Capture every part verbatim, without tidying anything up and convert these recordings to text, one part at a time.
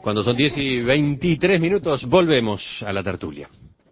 Cuando son diez y veintitrés minutos, volvemos a la tertulia.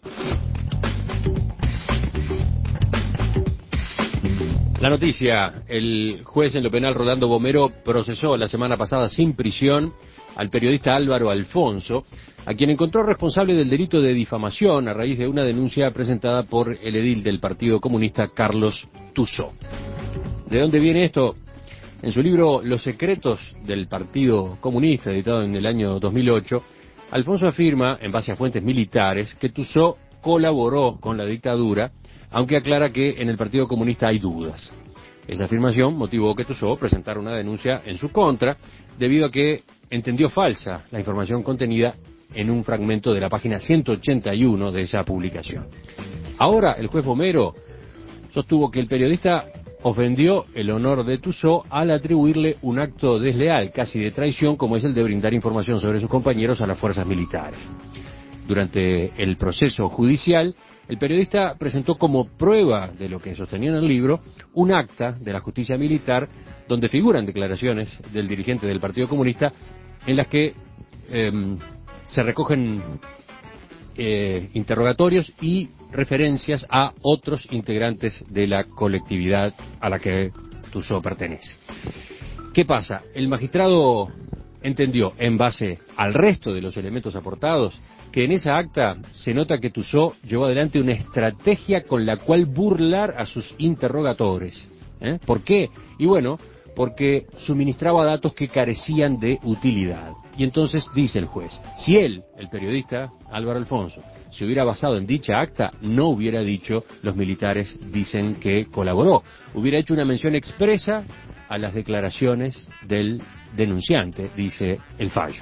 La noticia: el juez en lo penal Rolando Bomero procesó la semana pasada sin prisión al periodista Álvaro Alfonso, a quien encontró responsable del delito de difamación a raíz de una denuncia presentada por el edil del Partido Comunista Carlos Tuzó. ¿De dónde viene esto? En su libro Los secretos del Partido Comunista, editado en el año dos mil ocho, Alfonso afirma, en base a fuentes militares, que Tuzó colaboró con la dictadura, aunque aclara que en el Partido Comunista hay dudas. Esa afirmación motivó que Tuzó presentara una denuncia en su contra, debido a que entendió falsa la información contenida en un fragmento de la página ciento ochenta y uno de esa publicación. Ahora, el juez Bomero sostuvo que el periodista ofendió el honor de Tuzó al atribuirle un acto desleal, casi de traición, como es el de brindar información sobre sus compañeros a las fuerzas militares. Durante el proceso judicial, el periodista presentó como prueba de lo que sostenía en el libro un acta de la justicia militar donde figuran declaraciones del dirigente del Partido Comunista en las que eh, se recogen eh, interrogatorios y referencias a otros integrantes de la colectividad a la que Tuzó pertenece. ¿Qué pasa? El magistrado entendió, en base al resto de los elementos aportados, que en esa acta se nota que Tuzó llevó adelante una estrategia con la cual burlar a sus interrogadores. ¿Eh? ¿Por qué? Y bueno, porque suministraba datos que carecían de utilidad. Y entonces dice el juez, si él, el periodista Álvaro Alfonso, se hubiera basado en dicha acta, no hubiera dicho los militares dicen que colaboró. Hubiera hecho una mención expresa a las declaraciones del denunciante, dice el fallo.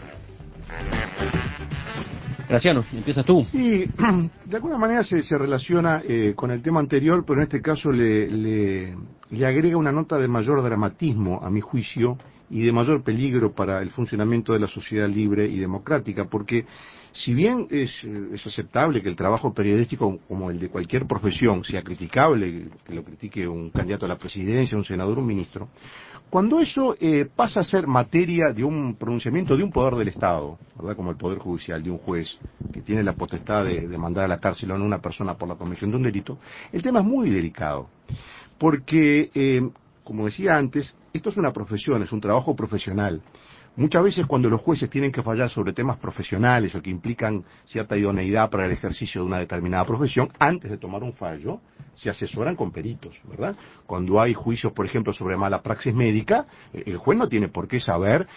Graciano, empiezas tú. Sí, de alguna manera se, se relaciona eh, con el tema anterior, pero en este caso le, le, le agrega una nota de mayor dramatismo, a mi juicio, y de mayor peligro para el funcionamiento de la sociedad libre y democrática, porque si bien es, es aceptable que el trabajo periodístico, como el de cualquier profesión, sea criticable, que lo critique un candidato a la presidencia, un senador, un ministro, cuando eso eh, pasa a ser materia de un pronunciamiento de un poder del Estado, ¿verdad? Como el Poder Judicial, de un juez que tiene la potestad de, de mandar a la cárcel a una persona por la comisión de un delito, el tema es muy delicado, porque, eh, como decía antes, esto es una profesión, es un trabajo profesional. Muchas veces cuando los jueces tienen que fallar sobre temas profesionales o que implican cierta idoneidad para el ejercicio de una determinada profesión, antes de tomar un fallo, se asesoran con peritos, ¿verdad? Cuando hay juicios, por ejemplo, sobre mala praxis médica, el juez no tiene por qué saber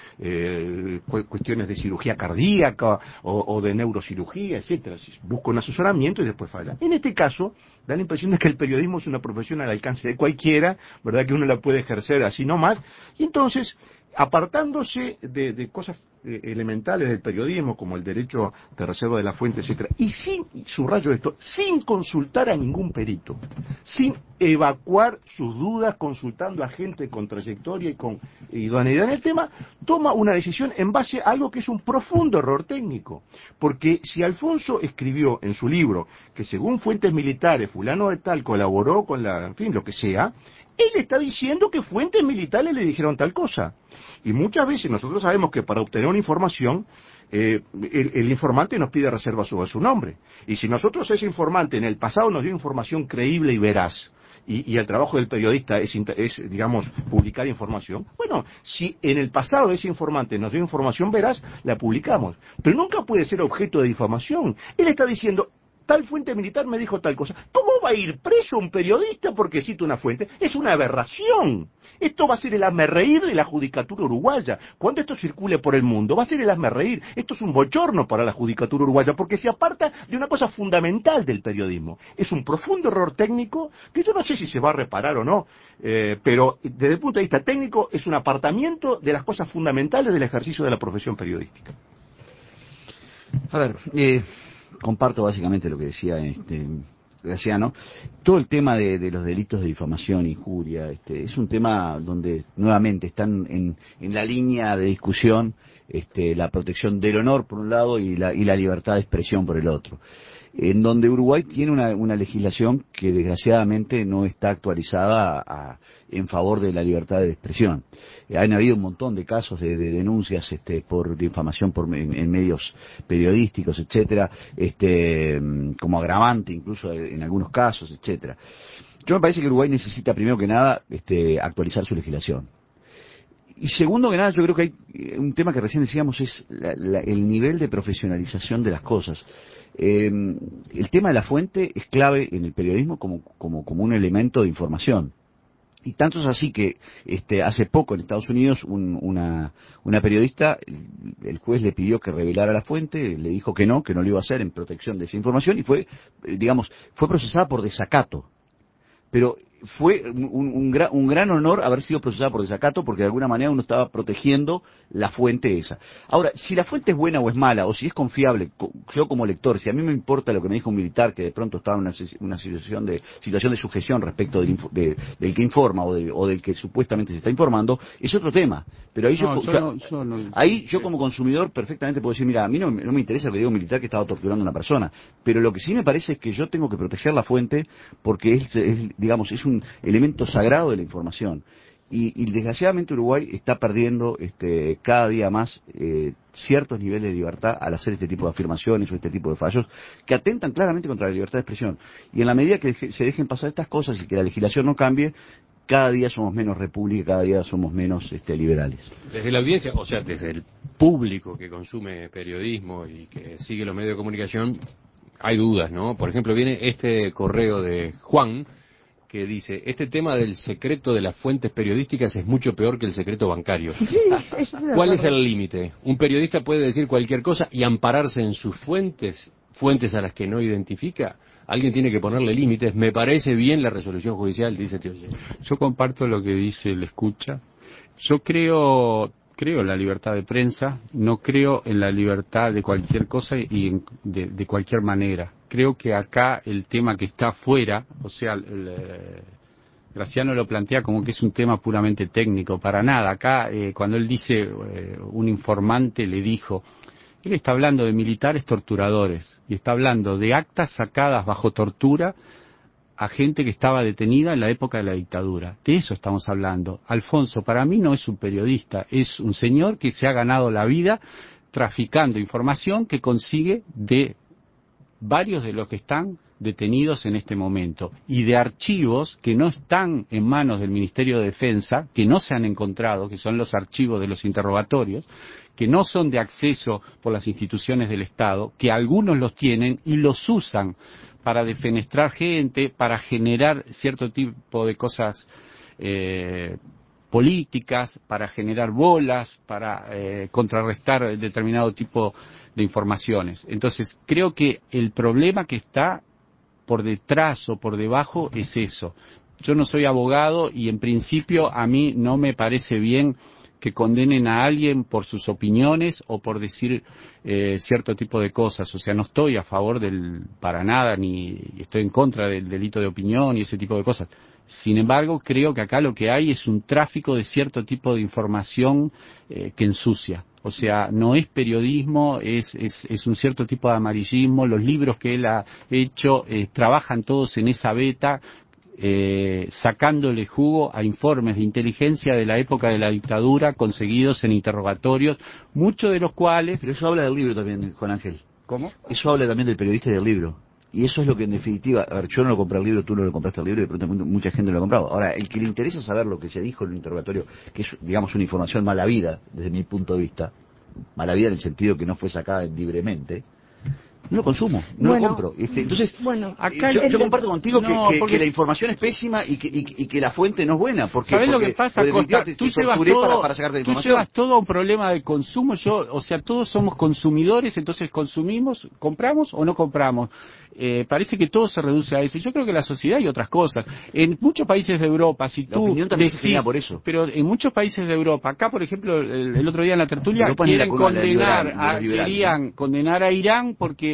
eh, cuestiones de cirugía cardíaca o, o de neurocirugía, etcétera. Busca un asesoramiento y después falla. En este caso, da la impresión de que el periodismo es una profesión al alcance de cualquiera, ¿verdad? Que uno la puede ejercer así nomás, y entonces, apartándose de, de cosas eh, elementales del periodismo, como el derecho de reserva de la fuente, etcétera, y sin, subrayo esto, sin consultar a ningún perito, sin evacuar sus dudas, consultando a gente con trayectoria y con idoneidad en el tema, toma una decisión en base a algo que es un profundo error técnico. Porque si Alfonso escribió en su libro que según fuentes militares, fulano de tal colaboró con la, en fin, lo que sea, él está diciendo que fuentes militares le dijeron tal cosa. Y muchas veces nosotros sabemos que para obtener una información, eh, el, el informante nos pide reserva sobre su nombre. Y si nosotros ese informante en el pasado nos dio información creíble y veraz, y, y el trabajo del periodista es, es, digamos, publicar información, bueno, si en el pasado ese informante nos dio información veraz, la publicamos. Pero nunca puede ser objeto de difamación. Él está diciendo, tal fuente militar me dijo tal cosa. ¿Cómo va a ir preso un periodista porque cita una fuente? Es una aberración. Esto va a ser el hazmerreír de la judicatura uruguaya. Cuando esto circule por el mundo, va a ser el hazmerreír. Esto es un bochorno para la judicatura uruguaya porque se aparta de una cosa fundamental del periodismo. Es un profundo error técnico que yo no sé si se va a reparar o no, eh, pero desde el punto de vista técnico es un apartamiento de las cosas fundamentales del ejercicio de la profesión periodística. A ver, eh... comparto básicamente lo que decía este Graciano. Todo el tema de, de los delitos de difamación, injuria, este, es un tema donde nuevamente están en, en la línea de discusión este, la protección del honor por un lado y la, y la libertad de expresión por el otro. en donde Uruguay tiene una, una legislación que desgraciadamente no está actualizada a, a, en favor de la libertad de expresión. Eh, han habido un montón de casos de, de denuncias este, por difamación por, en, en medios periodísticos, etcétera, este, como agravante incluso en algunos casos, etcétera. Yo me parece que Uruguay necesita primero que nada este, actualizar su legislación. Y segundo que nada, yo creo que hay un tema que recién decíamos, es la, la, el nivel de profesionalización de las cosas. Eh, el tema de la fuente es clave en el periodismo como, como, como un elemento de información. Y tanto es así que este, hace poco en Estados Unidos un, una, una periodista, el, el juez le pidió que revelara la fuente, le dijo que no, que no lo iba a hacer en protección de esa información y fue, eh, digamos, fue procesada por desacato. Pero fue un, un, gran, un gran honor haber sido procesada por desacato porque de alguna manera uno estaba protegiendo la fuente esa. Ahora, si la fuente es buena o es mala, o si es confiable, yo como lector, si a mí me importa lo que me dijo un militar que de pronto estaba en una, una situación de situación de sujeción respecto del, de, del que informa o, de, o del que supuestamente se está informando, es otro tema. Pero ahí yo, no, yo, yo, yo, no, yo no, ahí yo como consumidor perfectamente puedo decir, mira, a mí no, no me interesa lo que diga un militar que estaba torturando a una persona, pero lo que sí me parece es que yo tengo que proteger la fuente porque es, es digamos, es un elemento sagrado de la información. Y, y desgraciadamente Uruguay está perdiendo este, cada día más eh, ciertos niveles de libertad al hacer este tipo de afirmaciones o este tipo de fallos que atentan claramente contra la libertad de expresión. Y en la medida que deje, se dejen pasar estas cosas y que la legislación no cambie, cada día somos menos república, cada día somos menos este, liberales. Desde la audiencia, o sea, desde el público que consume periodismo y que sigue los medios de comunicación, hay dudas, ¿no? Por ejemplo, viene este correo de Juan, que dice, este tema del secreto de las fuentes periodísticas es mucho peor que el secreto bancario. Sí, ¿Cuál es el límite? ¿Un periodista puede decir cualquier cosa y ampararse en sus fuentes, fuentes a las que no identifica? Alguien tiene que ponerle límites. Me parece bien la resolución judicial, dice Tío. Yo comparto lo que dice el escucha. Yo creo... creo en la libertad de prensa, no creo en la libertad de cualquier cosa y en, de, de cualquier manera. Creo que acá el tema que está afuera, o sea, el, el, Graciano lo plantea como que es un tema puramente técnico, para nada. Acá, eh, cuando él dice, eh, un informante le dijo, él está hablando de militares torturadores y está hablando de actas sacadas bajo tortura a gente que estaba detenida en la época de la dictadura. De eso estamos hablando. Alfonso, para mí no es un periodista, es un señor que se ha ganado la vida traficando información que consigue de varios de los que están detenidos en este momento y de archivos que no están en manos del Ministerio de Defensa, que no se han encontrado, que son los archivos de los interrogatorios, que no son de acceso por las instituciones del Estado, que algunos los tienen y los usan para defenestrar gente, para generar cierto tipo de cosas eh, políticas, para generar bolas, para eh, contrarrestar determinado tipo de informaciones. Entonces, creo que el problema que está por detrás o por debajo es eso. Yo no soy abogado y en principio a mí no me parece bien que condenen a alguien por sus opiniones o por decir eh, cierto tipo de cosas. O sea, no estoy a favor del, para nada, ni estoy en contra del delito de opinión y ese tipo de cosas. Sin embargo, creo que acá lo que hay es un tráfico de cierto tipo de información eh, que ensucia. O sea, no es periodismo, es, es, es un cierto tipo de amarillismo. Los libros que él ha hecho eh, trabajan todos en esa beta, Eh, sacándole jugo a informes de inteligencia de la época de la dictadura conseguidos en interrogatorios, muchos de los cuales... Pero eso habla del libro también, Juan Ángel. ¿Cómo? Eso habla también del periodista y del libro. Y eso es lo que en definitiva... A ver, yo no lo compré el libro, tú no lo compraste el libro y de pronto mucha gente lo ha comprado. Ahora, el que le interesa saber lo que se dijo en el interrogatorio, que es, digamos, una información mala vida, desde mi punto de vista, mala vida en el sentido que no fue sacada libremente, no lo consumo, no bueno, lo compro. Este, entonces, bueno, acá yo, yo comparto contigo que, no, que, porque... que la información es pésima y que, y, y que la fuente no es buena. Porque, ¿Sabés porque, lo que pasa, Costa? Tú, llevas todo, para, para sacarte tú llevas todo a un problema de consumo. Yo, o sea, todos somos consumidores, entonces consumimos, compramos o no compramos. Eh, parece que todo se reduce a eso. Yo creo que la sociedad y otras cosas. En muchos países de Europa, si tú la opinión también decís, se genera por eso. Pero en muchos países de Europa, acá por ejemplo, el, el otro día en la tertulia, Europa quieren la condenar, liberal, a, querían ¿no? condenar a Irán porque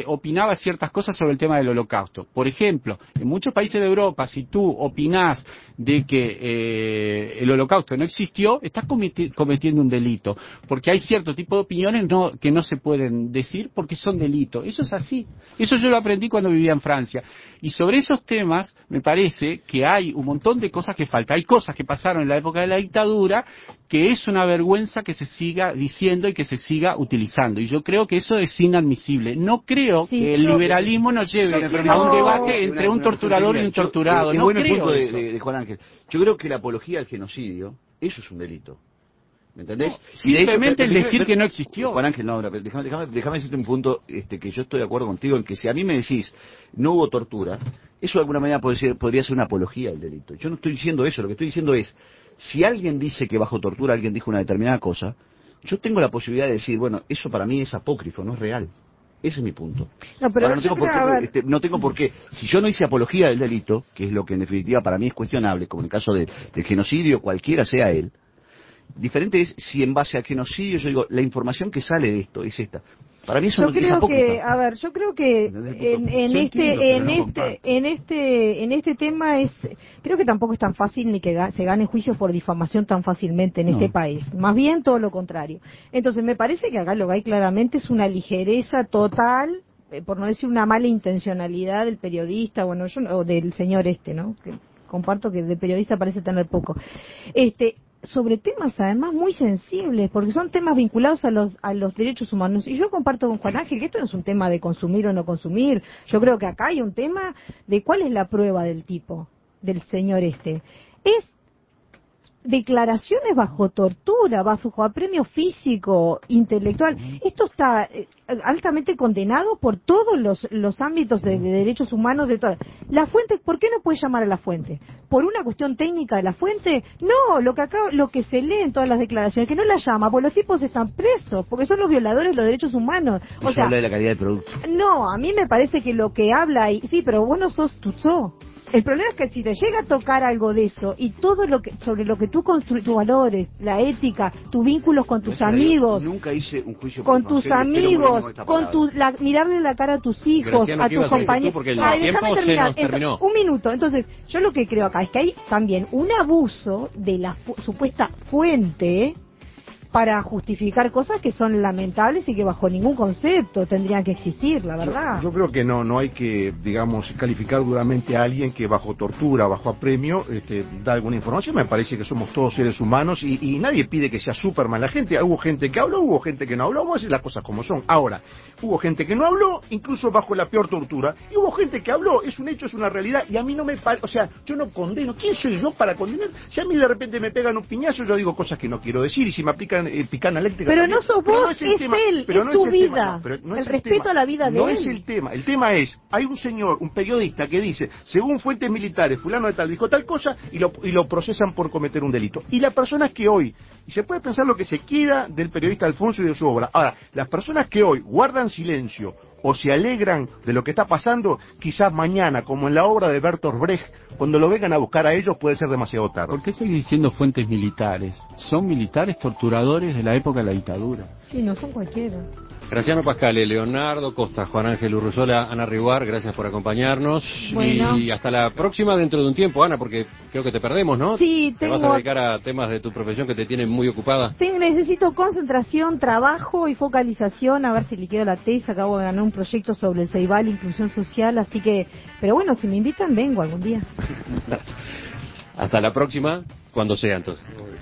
opinaba ciertas cosas sobre el tema del Holocausto. Por ejemplo, en muchos países de Europa, si tú opinás de que eh, el Holocausto no existió, estás cometi cometiendo un delito, porque hay cierto tipo de opiniones no, que no se pueden decir porque son delitos. Eso es así. Eso yo lo aprendí cuando vivía en Francia. Y sobre esos temas, me parece que hay un montón de cosas que faltan. Hay cosas que pasaron en la época de la dictadura que es una vergüenza que se siga diciendo y que se siga utilizando. Y yo creo que eso es inadmisible. No creo sí, que el yo, liberalismo nos lleve yo a un debate entre un torturador y un torturado. Es no bueno el creo punto de, eso. de, de Juan Ángel. Yo creo que la apología al genocidio, eso es un delito. ¿Me entendés? No, simplemente el decir que no existió. Juan Ángel, no, déjame, déjame, déjame decirte un punto este, que yo estoy de acuerdo contigo en que si a mí me decís no hubo tortura, eso de alguna manera puede ser, podría ser una apología al delito. Yo no estoy diciendo eso, lo que estoy diciendo es, si alguien dice que bajo tortura alguien dijo una determinada cosa, yo tengo la posibilidad de decir, bueno, eso para mí es apócrifo, no es real. Ese es mi punto. No, pero Ahora, no, tengo por qué, ver... este, no tengo por qué. Si yo no hice apología del delito, que es lo que en definitiva para mí es cuestionable, como en el caso de, del genocidio, cualquiera sea él, diferente es si en base al genocidio yo digo, la información que sale de esto es esta. Para mí eso yo no es creo apócrifa. que, a ver, yo creo que en, en yo este, entiendo, en no este, comparto. en este, en este tema es, creo que tampoco es tan fácil ni que ga- se ganen juicios por difamación tan fácilmente en No. este país. Más bien todo lo contrario. Entonces me parece que acá lo que hay claramente es una ligereza total, eh, por no decir una mala intencionalidad del periodista, bueno, yo no- o del señor este, ¿no? Que comparto que de periodista parece tener poco. Este, sobre temas además muy sensibles, porque son temas vinculados a los a los derechos humanos. Y yo comparto con Juan Ángel que esto no es un tema de consumir o no consumir. Yo creo que acá hay un tema de cuál es la prueba del tipo, del señor este. Es declaraciones bajo tortura, bajo apremio físico, intelectual. Esto está eh, altamente condenado por todos los, los ámbitos de, de derechos humanos de todas. La fuente, ¿por qué no puede llamar a la fuente? ¿Por una cuestión técnica de la fuente? No, lo que acá, lo que se lee en todas las declaraciones, que no la llama, porque los tipos están presos, porque son los violadores de los derechos humanos. O Eso sea, habla de la calidad del producto. no, a mí me parece que lo que habla ahí, sí, pero vos no sos Tuzó. El problema es que si te llega a tocar algo de eso y todo lo que sobre lo que tú construyes, tus valores, la ética, tus vínculos con tus Gracias a amigos, Dios, nunca hice un juicio por con tus difamación, espero amigos, morirme esta con palabra. tu, la, mirarle la cara a tus hijos, Graciano, a ¿qué tus ibas a decir tú? compañeros. Porque el Ay, tiempo déjame se terminar. nos terminó. Entonces, un minuto. Entonces, yo lo que creo acá es que hay también un abuso de la fu- supuesta fuente para justificar cosas que son lamentables y que bajo ningún concepto tendrían que existir, la verdad. Yo, yo creo que no, no hay que, digamos, calificar duramente a alguien que bajo tortura, bajo apremio, este, da alguna información. Me parece que somos todos seres humanos y, y nadie pide que sea Superman la gente. Hubo gente que habló, hubo gente que no habló, vamos a decir las cosas como son. Ahora, hubo gente que no habló, incluso bajo la peor tortura, y hubo gente que habló, es un hecho, es una realidad, y a mí no me parece, o sea, yo no condeno. ¿Quién soy yo para condenar? Si a mí de repente me pegan un piñazo, yo digo cosas que no quiero decir, y si me aplican eh, picana eléctrica... Pero también. no sos Pero vos, no es, el es tema, él, pero es no tu el vida. tema, no, pero no el es respeto tema. a la vida de No él. es el tema. El tema es, hay un señor, un periodista que dice, según fuentes militares, fulano de tal dijo tal cosa, y lo, y lo procesan por cometer un delito. Y las personas que hoy, y se puede pensar lo que se quiera del periodista Alfonso y de su obra, ahora, las personas que hoy guardan silencio o se alegran de lo que está pasando, quizás mañana, como en la obra de Bertolt Brecht, cuando lo vengan a buscar a ellos puede ser demasiado tarde. ¿Por qué seguís diciendo fuentes militares? Son militares torturadores de la época de la dictadura. Sí, no son cualquiera. Graciano Pascale, Leonardo Costa, Juan Ángel Urruzola, Ana Riguar, gracias por acompañarnos. Bueno. Y hasta la próxima dentro de un tiempo, Ana, porque creo que te perdemos, ¿no? Sí, Te tengo... vas a dedicar a temas de tu profesión que te tienen muy ocupada. Tengo- necesito concentración, trabajo y focalización, a ver si liquido la tesis. Acabo de ganar un proyecto sobre el Ceibal, inclusión social, así que, pero bueno, si me invitan vengo algún día. Hasta la próxima, cuando sea entonces.